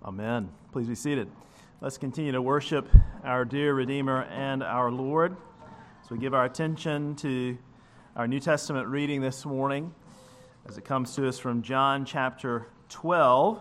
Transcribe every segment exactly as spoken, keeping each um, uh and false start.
Amen. Please be seated. Let's continue to worship our dear Redeemer and our Lord. So we give our attention to our New Testament reading this morning as it comes to us from John chapter twelve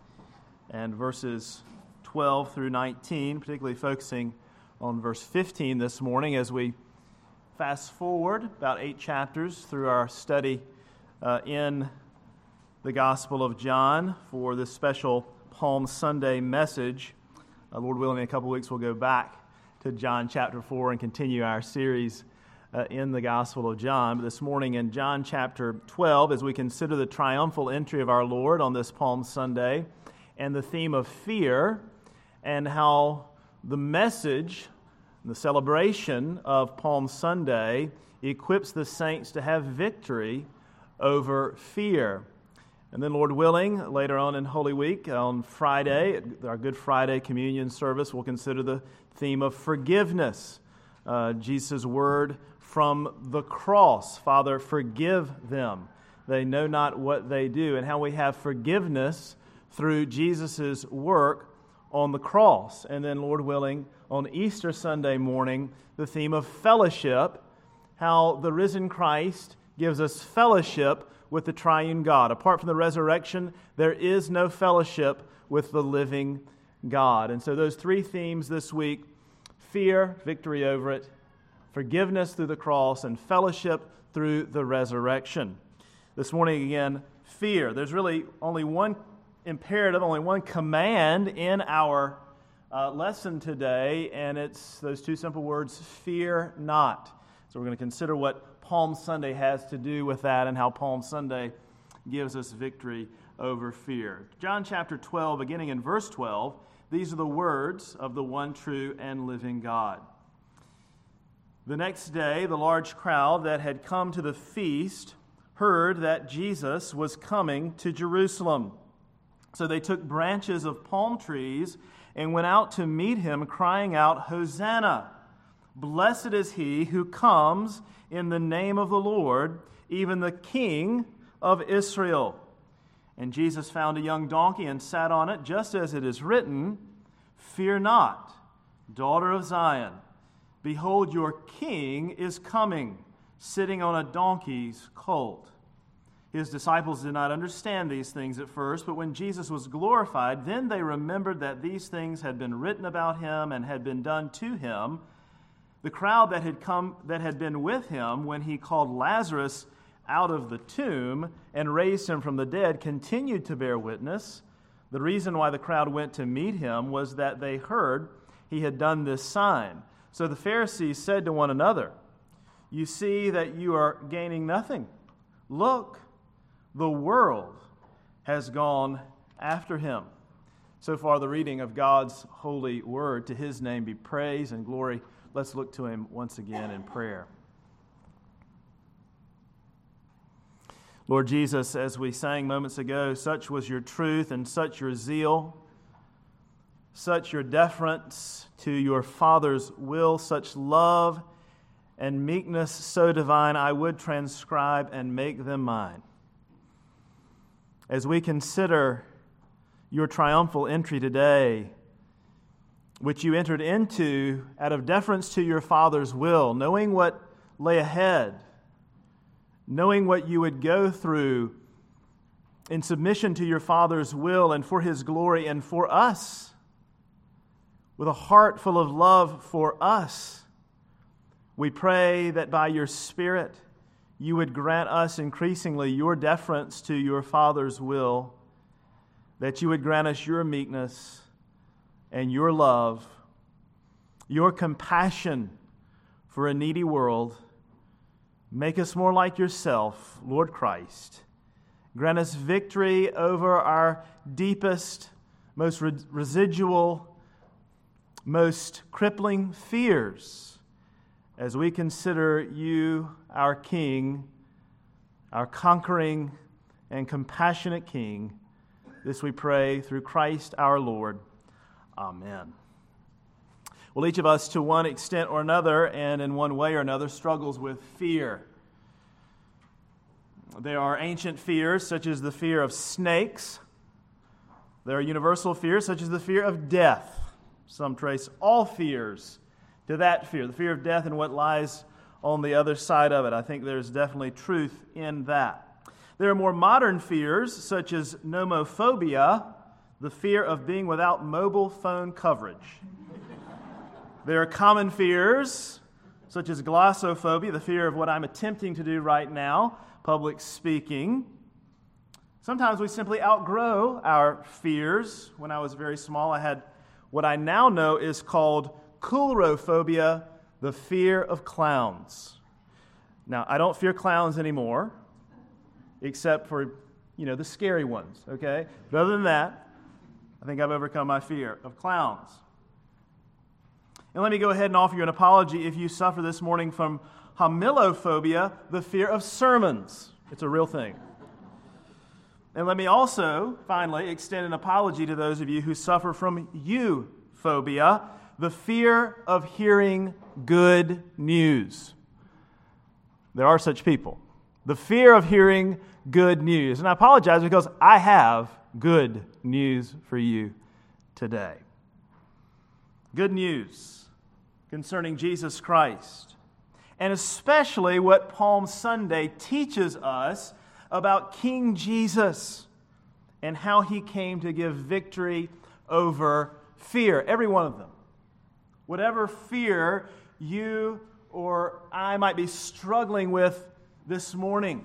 and verses twelve through nineteen, particularly focusing on verse fifteen this morning as we fast forward about eight chapters through our study uh, in the Gospel of John for this special Palm Sunday message. Uh, Lord willing, in a couple weeks we'll go back to John chapter four and continue our series uh, in the Gospel of John. But this morning in John chapter twelve, as we consider the triumphal entry of our Lord on this Palm Sunday and the theme of fear and how the message, the celebration of Palm Sunday equips the saints to have victory over fear. And then, Lord willing, later on in Holy Week, on Friday, our Good Friday communion service, we'll consider the theme of forgiveness. Uh, Jesus' word from the cross, Father, forgive them. They know not what they do, and how we have forgiveness through Jesus' work on the cross. And then, Lord willing, on Easter Sunday morning, the theme of fellowship, how the risen Christ gives us fellowship with the triune God. Apart from the resurrection, there is no fellowship with the living God. And so those three themes this week, fear, victory over it, forgiveness through the cross, and fellowship through the resurrection. This morning again, fear. There's really only one imperative, only one command in our uh, lesson today, and it's those two simple words, fear not. So we're going to consider what Palm Sunday has to do with that and how Palm Sunday gives us victory over fear. John chapter twelve, beginning in verse twelve, these are the words of the one true and living God. The next day, the large crowd that had come to the feast heard that Jesus was coming to Jerusalem. So they took branches of palm trees and went out to meet him, crying out, "Hosanna! Blessed is he who comes in the name of the Lord, even the King of Israel." And Jesus found a young donkey and sat on it, just as it is written, "Fear not, daughter of Zion. Behold, your King is coming, sitting on a donkey's colt." His disciples did not understand these things at first, but when Jesus was glorified, then they remembered that these things had been written about him and had been done to him. The crowd that had come, that had been with him when he called Lazarus out of the tomb and raised him from the dead continued to bear witness. The reason why the crowd went to meet him was that they heard he had done this sign. So the Pharisees said to one another, "You see that you are gaining nothing. Look, the world has gone after him." So far, the reading of God's holy word. To his name be praise and glory. Let's look to him once again in prayer. Lord Jesus, as we sang moments ago, such was your truth and such your zeal, such your deference to your Father's will, such love and meekness so divine, I would transcribe and make them mine. As we consider your triumphal entry today, which you entered into out of deference to your Father's will, knowing what lay ahead, knowing what you would go through in submission to your Father's will and for his glory and for us, with a heart full of love for us, we pray that by your Spirit you would grant us increasingly your deference to your Father's will, that you would grant us your meekness and your love, your compassion for a needy world. Make us more like yourself, Lord Christ. Grant us victory over our deepest, most re- residual, most crippling fears as we consider you, our King, our conquering and compassionate King. This we pray through Christ our Lord. Amen. Well, each of us, to one extent or another, and in one way or another, struggles with fear. There are ancient fears, such as the fear of snakes, There are universal fears such as the fear of death. Some trace all fears to that fear, the fear of death and what lies on the other side of it. I think there's definitely truth in that. There are more modern fears such as nomophobia, the fear of being without mobile phone coverage. There are common fears such as glossophobia, the fear of what I'm attempting to do right now, public speaking. Sometimes we simply outgrow our fears. When I was very small, I had what I now know is called coulrophobia, the fear of clowns. Now, I don't fear clowns anymore, except for, you know, the scary ones, okay? But other than that, I think I've overcome my fear of clowns. And let me go ahead and offer you an apology if you suffer this morning from homilophobia, the fear of sermons. It's a real thing. And let me also, finally, extend an apology to those of you who suffer from euphobia, the fear of hearing good news. There are such people. The fear of hearing good news. And I apologize because I have good news for you today. Good news concerning Jesus Christ, and especially what Palm Sunday teaches us about King Jesus and how he came to give victory over fear, every one of them. Whatever fear you or I might be struggling with this morning,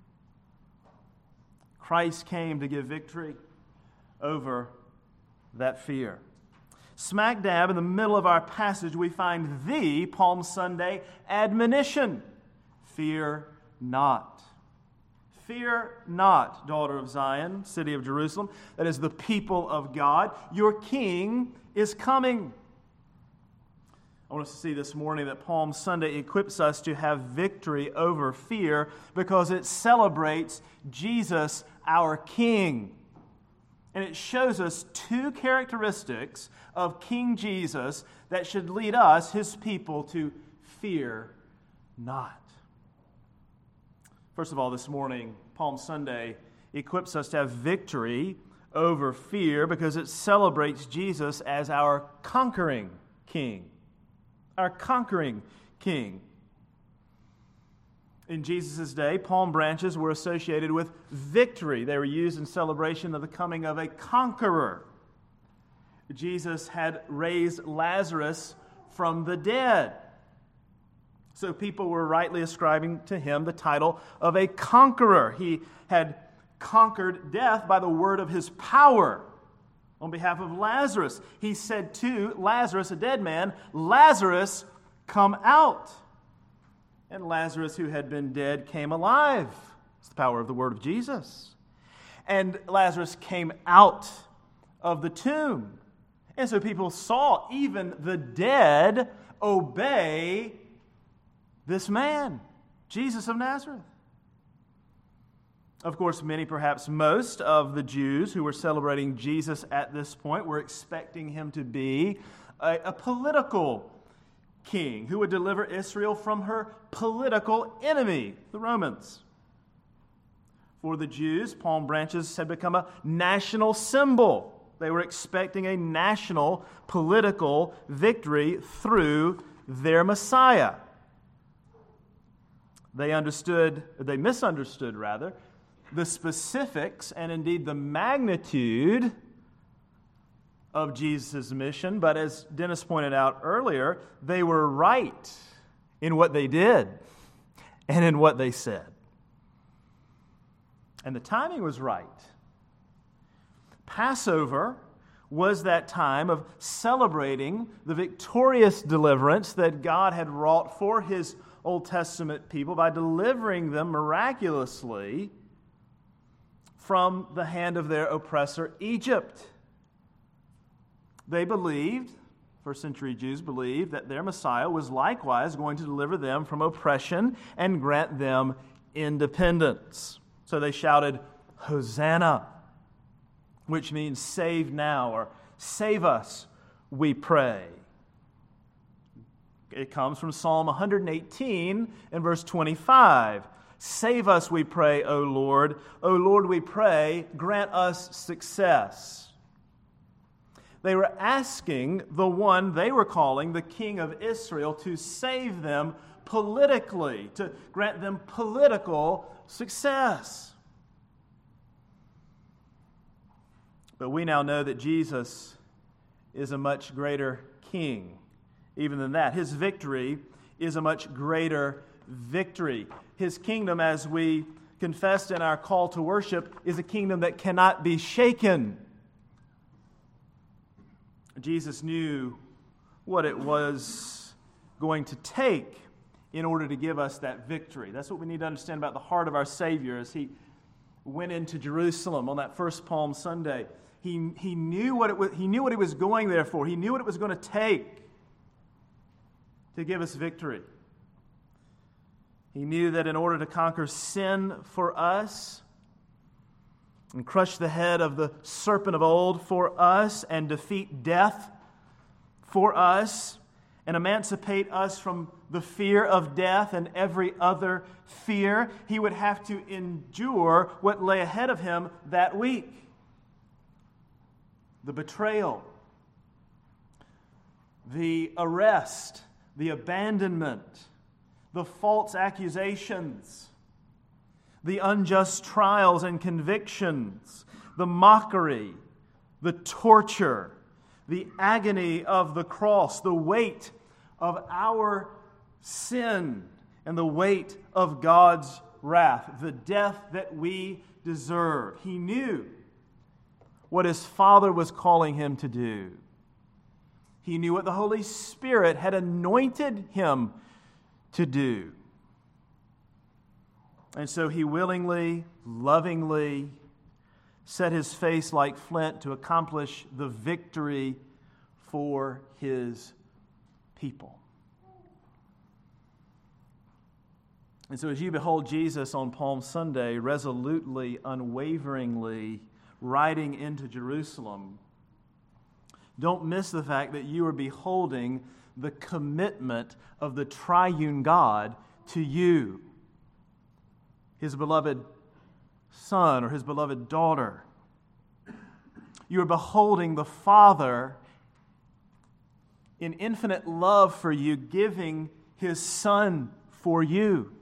Christ came to give victory over that fear. Smack dab in the middle of our passage, we find the Palm Sunday admonition: fear not. Fear not, daughter of Zion, city of Jerusalem, that is the people of God. Your King is coming. I want us to see this morning that Palm Sunday equips us to have victory over fear because it celebrates Jesus, our King. And it shows us two characteristics of King Jesus that should lead us, his people, to fear not. First of all, this morning, Palm Sunday equips us to have victory over fear because it celebrates Jesus as our conquering King. Our conquering King. In Jesus' day, palm branches were associated with victory. They were used in celebration of the coming of a conqueror. Jesus had raised Lazarus from the dead. So people were rightly ascribing to him the title of a conqueror. He had conquered death by the word of his power. On behalf of Lazarus, he said to Lazarus, a dead man, "Lazarus, come out." And Lazarus, who had been dead, came alive. It's the power of the word of Jesus. And Lazarus came out of the tomb. And so people saw even the dead obey this man, Jesus of Nazareth. Of course, many, perhaps most, of the Jews who were celebrating Jesus at this point were expecting him to be a, a political king who would deliver Israel from her political enemy, the Romans. For the Jews, palm branches had become a national symbol. They were expecting a national political victory through their Messiah. They understood, they misunderstood rather, the specifics and indeed the magnitude of Jesus' mission, but as Dennis pointed out earlier, they were right in what they did and in what they said. And the timing was right. Passover was that time of celebrating the victorious deliverance that God had wrought for his Old Testament people by delivering them miraculously from the hand of their oppressor, Egypt. They believed, first century Jews believed, that their Messiah was likewise going to deliver them from oppression and grant them independence. So they shouted, "Hosanna," which means save now, or save us, we pray. It comes from Psalm one eighteen and verse twenty-five. Save us, we pray, O Lord. O Lord, we pray, grant us success. They were asking the one they were calling the King of Israel to save them politically, to grant them political success. But we now know that Jesus is a much greater king. Even than that, his victory is a much greater victory. His kingdom, as we confessed in our call to worship, is a kingdom that cannot be shaken. Jesus knew what it was going to take in order to give us that victory. That's what we need to understand about the heart of our Savior as he went into Jerusalem on that first Palm Sunday. He, he, knew what it was, he knew what he was going there for. He knew what it was going to take to give us victory. He knew that in order to conquer sin for us and crush the head of the serpent of old for us and defeat death for us and emancipate us from the fear of death and every other fear, he would have to endure what lay ahead of him that week. The betrayal, the arrest, the abandonment, the false accusations, the unjust trials and convictions, the mockery, the torture, the agony of the cross, the weight of our sin, and the weight of God's wrath, the death that we deserve. He knew what his Father was calling him to do. He knew what the Holy Spirit had anointed him to do. And so he willingly, lovingly set his face like flint to accomplish the victory for his people. And so as you behold Jesus on Palm Sunday, resolutely, unwaveringly riding into Jerusalem, don't miss the fact that you are beholding the commitment of the triune God to you, his beloved son or his beloved daughter. You are beholding the Father in infinite love for you, giving his Son for you.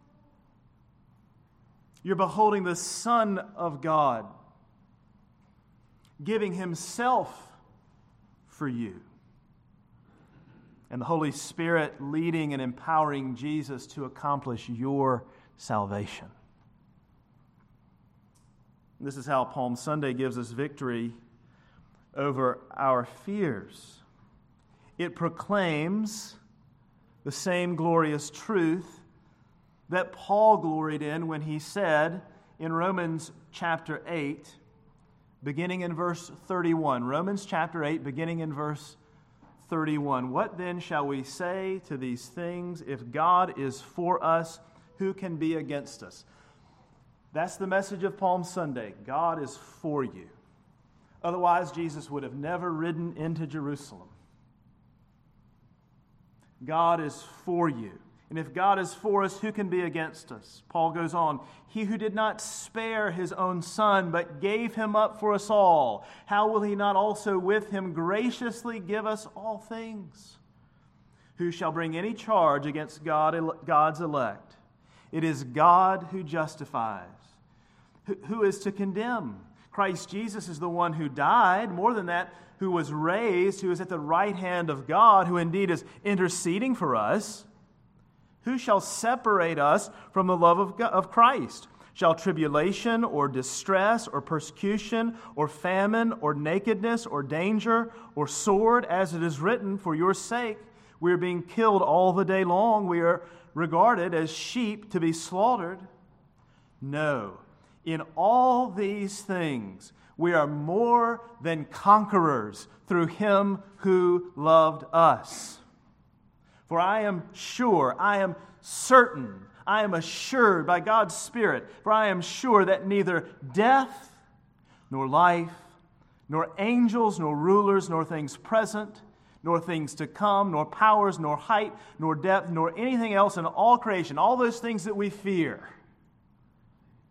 You're beholding the Son of God giving himself for you. And the Holy Spirit leading and empowering Jesus to accomplish your salvation. This is how Palm Sunday gives us victory over our fears. It proclaims the same glorious truth that Paul gloried in when he said in Romans chapter eight, beginning in verse thirty-one. Romans chapter eight, beginning in verse thirty-one. What then shall we say to these things? If God is for us, who can be against us? That's the message of Palm Sunday. God is for you. Otherwise, Jesus would have never ridden into Jerusalem. God is for you. And if God is for us, who can be against us? Paul goes on, he who did not spare his own son, but gave him up for us all, how will he not also with him graciously give us all things? Who shall bring any charge against God, God's elect? It is God who justifies. Who, who is to condemn? Christ Jesus is the one who died, more than that, who was raised, who is at the right hand of God, who indeed is interceding for us. Who shall separate us from the love of God, of Christ? Shall tribulation or distress or persecution or famine or nakedness or danger or sword, as it is written, for your sake we are being killed all the day long. We are regarded as sheep to be slaughtered. No, in all these things we are more than conquerors through him who loved us. For I am sure, I am certain, I am assured by God's Spirit, for I am sure that neither death, nor life, nor angels, nor rulers, nor things present, nor things to come, nor powers, nor height, nor depth, nor anything else in all creation, all those things that we fear,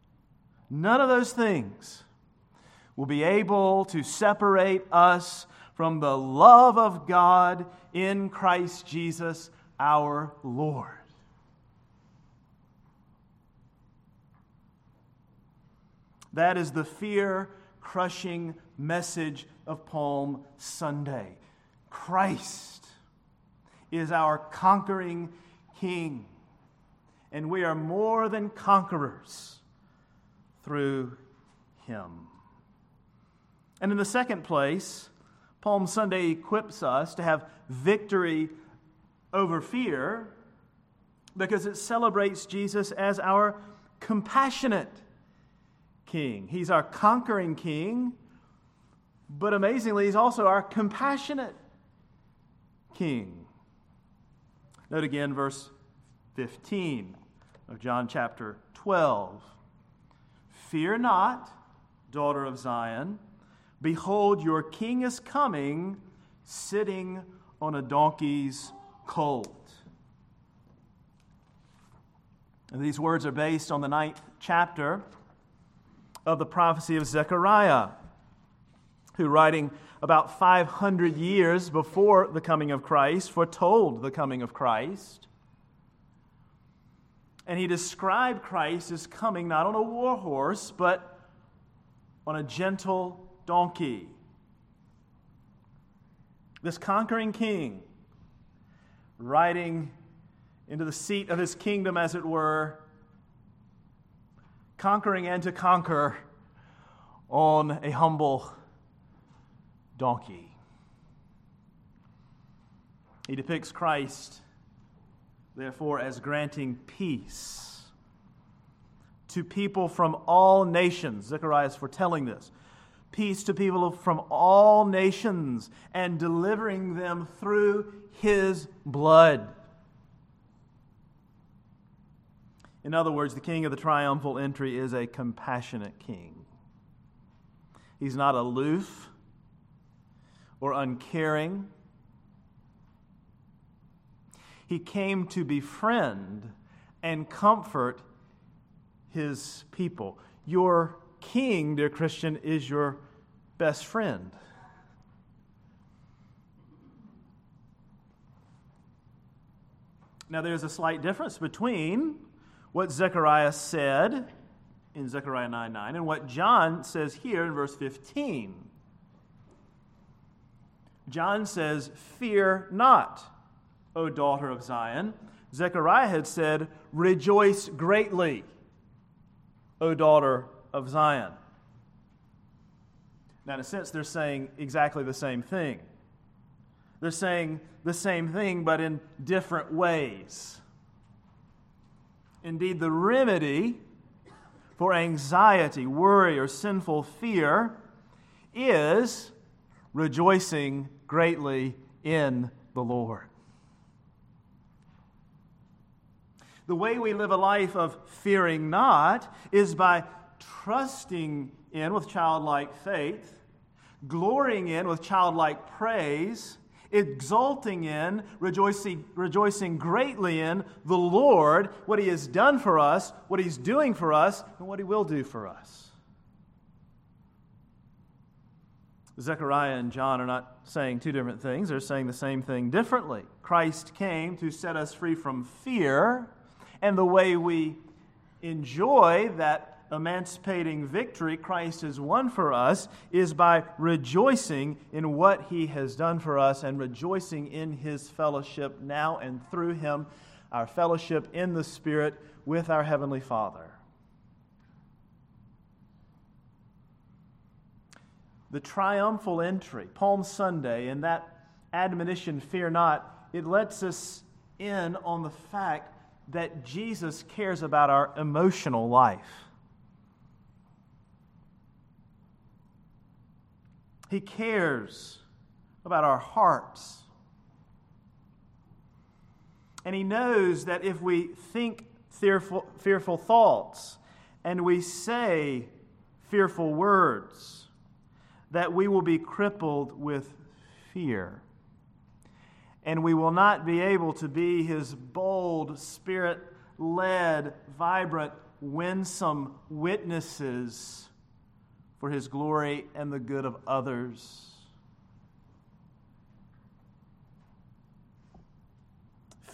none of those things will be able to separate us from the love of God in Christ Jesus our Lord. That is the fear-crushing message of Palm Sunday. Christ is our conquering King, and we are more than conquerors through Him. And in the second place, Palm Sunday equips us to have victory over fear because it celebrates Jesus as our compassionate King. He's our conquering King, but amazingly, He's also our compassionate King. Note again verse fifteen of John chapter twelve. Fear not, daughter of Zion. Behold, your King is coming, sitting on a donkey's colt. And these words are based on the ninth chapter of the prophecy of Zechariah, who, writing about five hundred years before the coming of Christ, foretold the coming of Christ. And he described Christ as coming not on a war horse, but on a gentle donkey. This conquering king, riding into the seat of his kingdom, as it were, conquering and to conquer on a humble donkey. He depicts Christ, therefore, as granting peace to people from all nations. Zechariah is foretelling this. Peace to people from all nations and delivering them through His blood. In other words, the king of the triumphal entry is a compassionate king. He's not aloof or uncaring. He came to befriend and comfort His people. Your king, dear Christian, is your best friend. Now, there's a slight difference between what Zechariah said in Zechariah nine nine and what John says here in verse fifteen. John says, "Fear not, O daughter of Zion." Zechariah had said, "Rejoice greatly, O daughter of Zion." Now, in a sense, they're saying exactly the same thing. They're saying the same thing, but in different ways. Indeed, the remedy for anxiety, worry, or sinful fear is rejoicing greatly in the Lord. The way we live a life of fearing not is by trusting in with childlike faith, glorying in with childlike praise, exulting in, rejoicing, rejoicing greatly in the Lord, what He has done for us, what He's doing for us, and what He will do for us. Zechariah and John are not saying two different things. They're saying the same thing differently. Christ came to set us free from fear, and the way we enjoy that emancipating victory Christ has won for us is by rejoicing in what He has done for us and rejoicing in His fellowship now and through Him, our fellowship in the Spirit with our Heavenly Father. The triumphal entry, Palm Sunday, and that admonition, fear not, it lets us in on the fact that Jesus cares about our emotional life. He cares about our hearts. And He knows that if we think fearful, fearful thoughts and we say fearful words, that we will be crippled with fear. And we will not be able to be His bold, Spirit-led, vibrant, winsome witnesses for His glory and the good of others.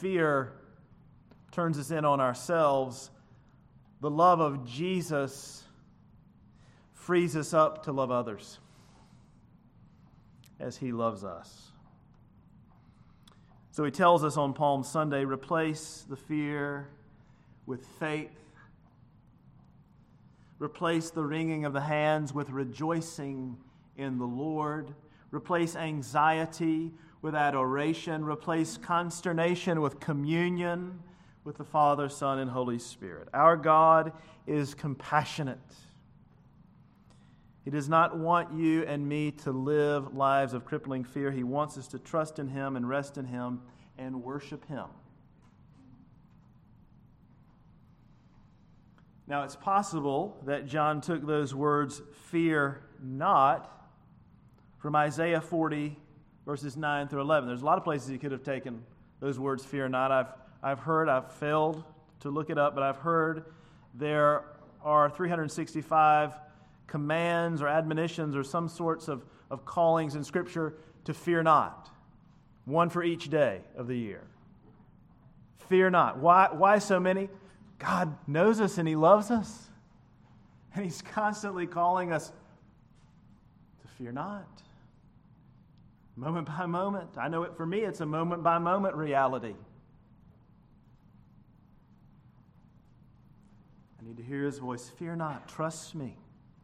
fear turns us in on ourselves, the love of Jesus frees us up to love others as he loves us. So he tells us on Palm Sunday, replace the fear with faith. Replace the wringing of the hands with rejoicing in the Lord. Replace anxiety with adoration. Replace consternation with communion with the Father, Son, and Holy Spirit. Our God is compassionate. He does not want you and me to live lives of crippling fear. He wants us to trust in Him and rest in Him and worship Him. Now, it's possible that John took those words, fear not, from Isaiah forty, verses nine through eleven. There's a lot of places he could have taken those words, fear not. I've, I've heard, I've failed to look it up, but I've heard there are three hundred sixty-five commands or admonitions or some sorts of, of callings in Scripture to fear not. One for each day of the year. Fear not. Why, why so many? God knows us and He loves us. And He's constantly calling us to fear not. Moment by moment. I know it for me, it's a moment by moment reality. I need to hear His voice. Fear not. Trust me.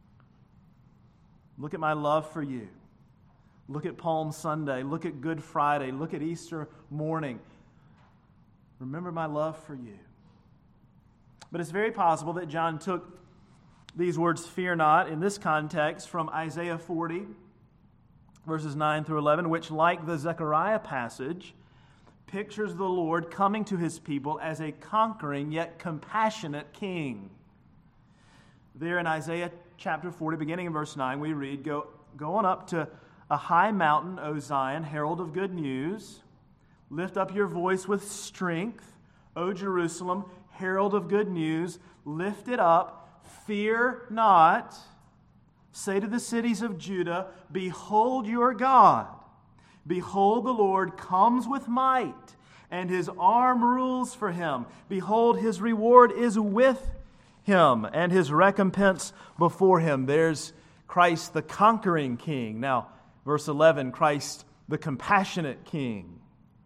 Look at my love for you. Look at Palm Sunday. Look at Good Friday. Look at Easter morning. Remember my love for you. But it's very possible that John took these words, fear not, in this context from Isaiah forty, verses nine through eleven, which, like the Zechariah passage, pictures the Lord coming to His people as a conquering yet compassionate king. There in Isaiah chapter forty, beginning in verse nine, we read, Go, go on up to a high mountain, O Zion, herald of good news. Lift up your voice with strength, O Jerusalem, herald of good news. Lift it up, fear not. Say to the cities of Judah, behold your God. Behold, the Lord comes with might, and His arm rules for Him. Behold, His reward is with Him, and His recompense before Him. There's Christ, the conquering King. Now, verse eleven, Christ, the compassionate King.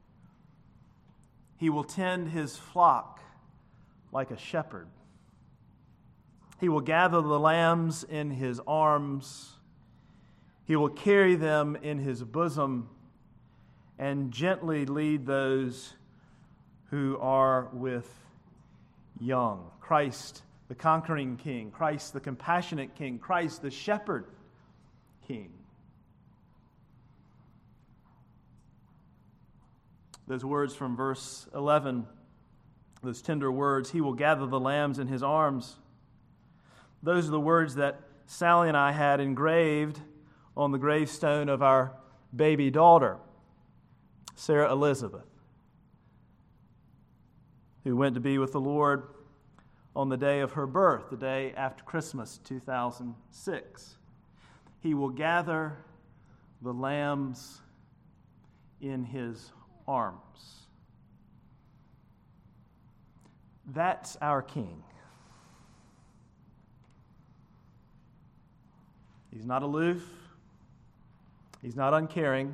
He will tend His flock like a shepherd. He will gather the lambs in His arms. He will carry them in His bosom and gently lead those who are with young. Christ, the conquering King. Christ, the compassionate King. Christ, the shepherd King. Those words from verse eleven, those tender words, He will gather the lambs in His arms. Those are the words that Sally and I had engraved on the gravestone of our baby daughter, Sarah Elizabeth, who went to be with the Lord on the day of her birth, the day after Christmas, two thousand six. He will gather the lambs in His arms. That's our King. He's not aloof. He's not uncaring.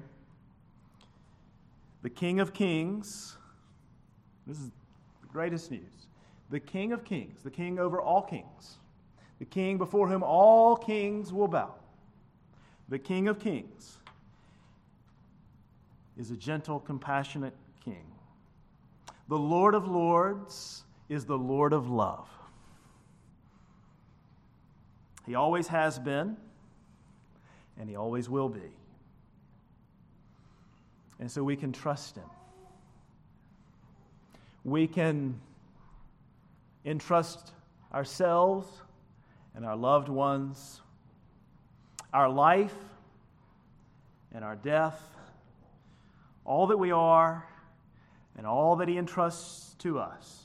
The King of Kings, this is the greatest news. The King of Kings, the King over all kings, the King before whom all kings will bow, the King of Kings is a gentle, compassionate King. The Lord of Lords is the Lord of love. He always has been, and He always will be. And so we can trust Him. We can entrust ourselves and our loved ones, our life and our death, all that we are and all that He entrusts to us.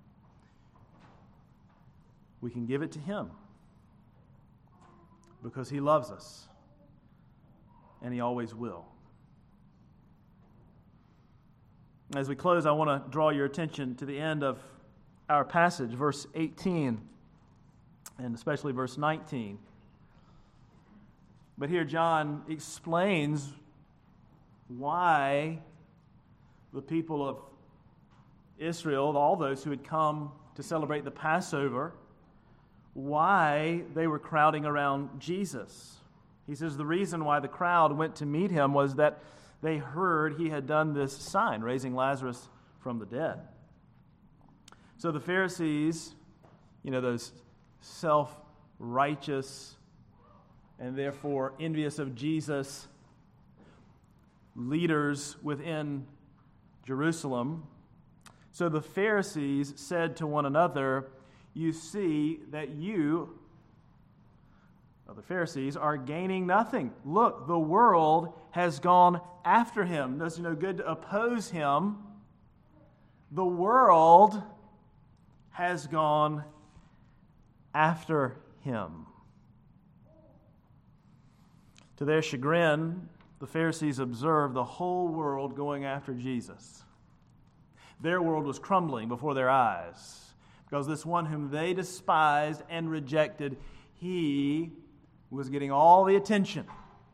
We can give it to Him because He loves us, and He always will. As we close, I want to draw your attention to the end of our passage, verse eighteen, and especially verse nineteen. But here John explains why the people of Israel, all those who had come to celebrate the Passover, why they were crowding around Jesus. He says the reason why the crowd went to meet him was that they heard he had done this sign, raising Lazarus from the dead. So the Pharisees, you know, those self-righteous and therefore envious of Jesus leaders within Jerusalem, so the Pharisees said to one another, "You see that you," the Pharisees, "are gaining nothing. Look, the world has gone after him." Does it no good to oppose him? The world has gone after him. To their chagrin, the Pharisees observed the whole world going after Jesus. Their world was crumbling before their eyes because this one whom they despised and rejected, he was getting all the attention.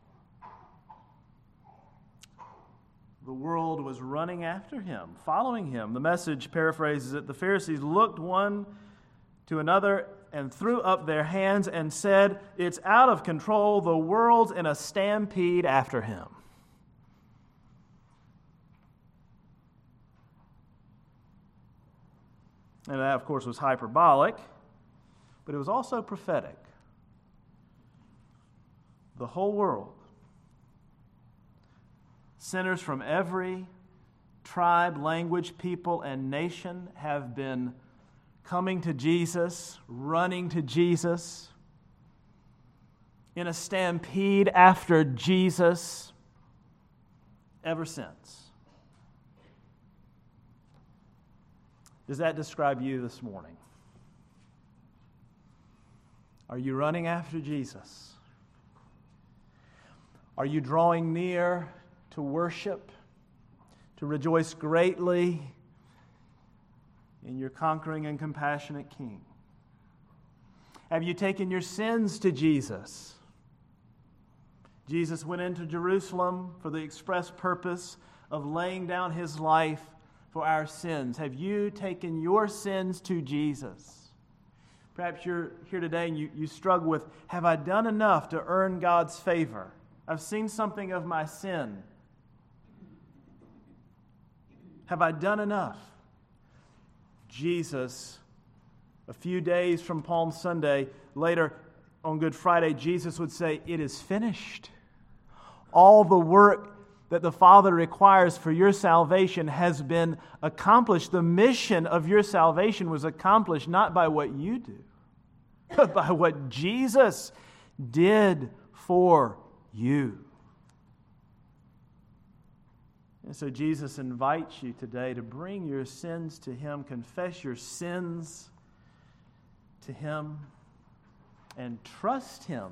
The world was running after him, following him. The Message paraphrases it: the Pharisees looked one to another and threw up their hands and said, "It's out of control. The world's in a stampede after him." And that, of course, was hyperbolic, but it was also prophetic. The whole world, sinners from every tribe, language, people, and nation have been coming to Jesus, running to Jesus, in a stampede after Jesus ever since. Does that describe you this morning? Are you running after Jesus? Are you drawing near to worship, to rejoice greatly in your conquering and compassionate King? Have you taken your sins to Jesus? Jesus went into Jerusalem for the express purpose of laying down his life for our sins. Have you taken your sins to Jesus? Perhaps you're here today and you, you struggle with, have I done enough to earn God's favor? I've seen something of my sin. Have I done enough? Jesus, a few days from Palm Sunday, later on Good Friday, Jesus would say, "It is finished." All the work that the Father requires for your salvation has been accomplished. The mission of your salvation was accomplished not by what you do, but by what Jesus did for you. And so Jesus invites you today to bring your sins to him, confess your sins to him, and trust him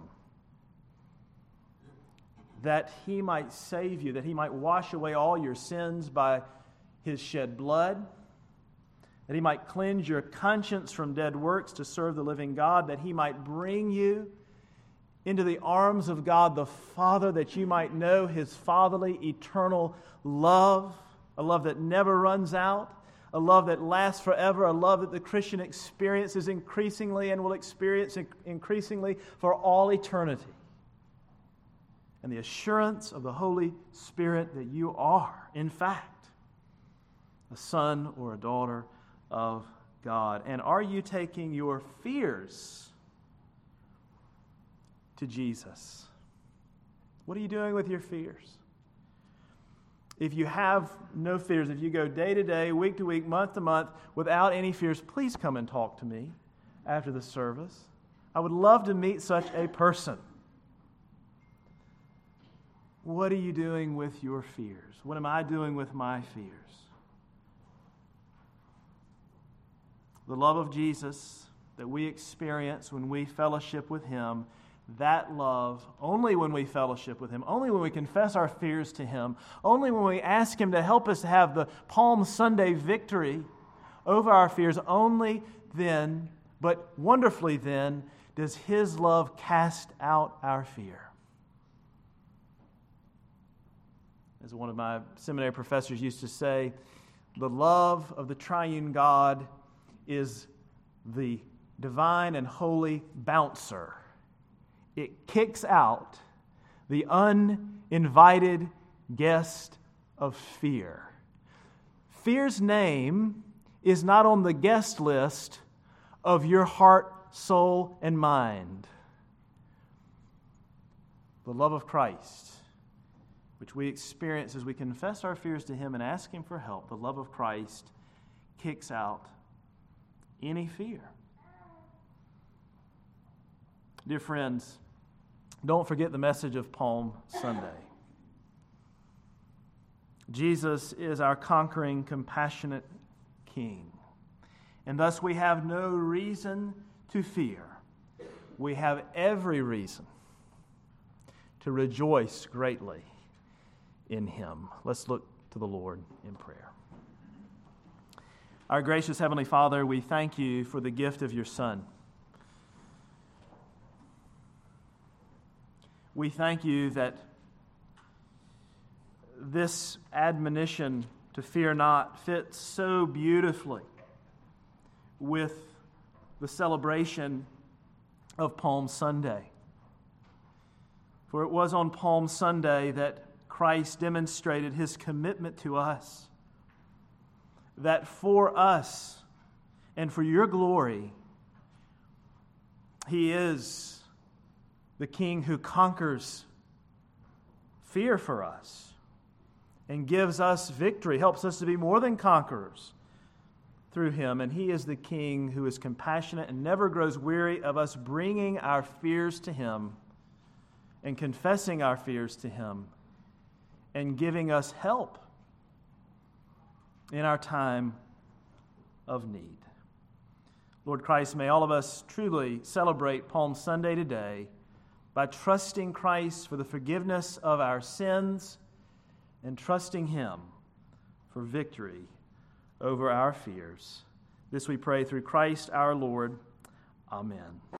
that he might save you, that he might wash away all your sins by his shed blood, that he might cleanse your conscience from dead works to serve the living God, that he might bring you into the arms of God the Father, that you might know his fatherly, eternal love, a love that never runs out, a love that lasts forever, a love that the Christian experiences increasingly and will experience increasingly for all eternity. And the assurance of the Holy Spirit that you are, in fact, a son or a daughter of God. And are you taking your fears to Jesus? What are you doing with your fears? If you have no fears, if you go day to day, week to week, month to month, without any fears, please come and talk to me after the service. I would love to meet such a person. What are you doing with your fears? What am I doing with my fears? The love of Jesus that we experience when we fellowship with him that love only when we fellowship with Him, only when we confess our fears to Him, only when we ask Him to help us to have the Palm Sunday victory over our fears. Only then, but wonderfully then, does His love cast out our fear. As one of my seminary professors used to say, the love of the triune God is the divine and holy bouncer. It kicks out the uninvited guest of fear. Fear's name is not on the guest list of your heart, soul, and mind. The love of Christ, which we experience as we confess our fears to Him and ask Him for help, the love of Christ kicks out any fear. Dear friends, don't forget the message of Palm Sunday. Jesus is our conquering, compassionate King. And thus we have no reason to fear. We have every reason to rejoice greatly in Him. Let's look to the Lord in prayer. Our gracious Heavenly Father, we thank You for the gift of Your Son. We thank You that this admonition to fear not fits so beautifully with the celebration of Palm Sunday. For it was on Palm Sunday that Christ demonstrated His commitment to us, that for us and for Your glory, He is the King who conquers fear for us and gives us victory, helps us to be more than conquerors through Him. And He is the King who is compassionate and never grows weary of us bringing our fears to Him and confessing our fears to Him and giving us help in our time of need. Lord Christ, may all of us truly celebrate Palm Sunday today by trusting Christ for the forgiveness of our sins and trusting Him for victory over our fears. This we pray through Christ our Lord. Amen.